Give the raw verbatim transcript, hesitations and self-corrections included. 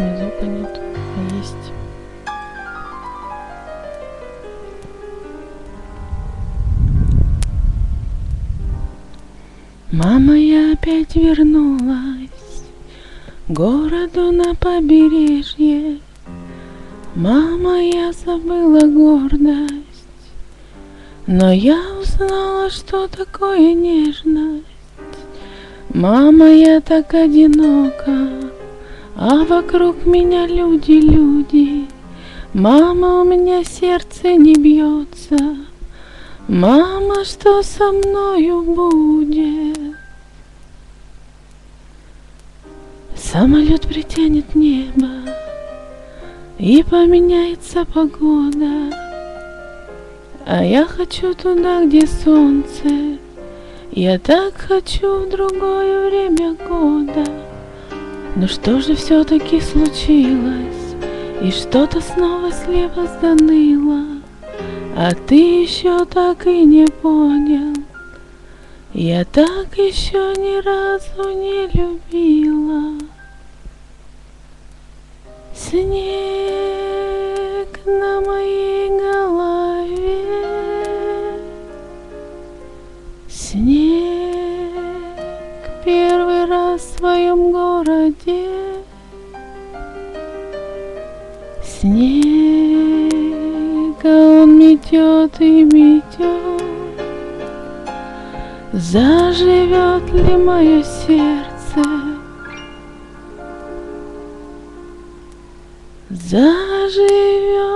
ни звука нет, а есть. Мама, я опять вернулась к городу на побережье. Мама, я забыла гордость, но я узнала, что такое нежность. Мама, я так одинока, а вокруг меня люди, люди. Мама, у меня сердце не бьется. Мама, что со мною будет? Самолет притянет небо, и поменяется погода, а я хочу туда, где солнце. Я так хочу в другое время года. Но что же все-таки случилось? И что-то снова слева заныло, а ты еще так и не понял. Я так еще ни разу не любила. Снег на моей голове, снег первый раз в своем городе, снег, а он метет и метет. Заживет ли мое сердце? Заживет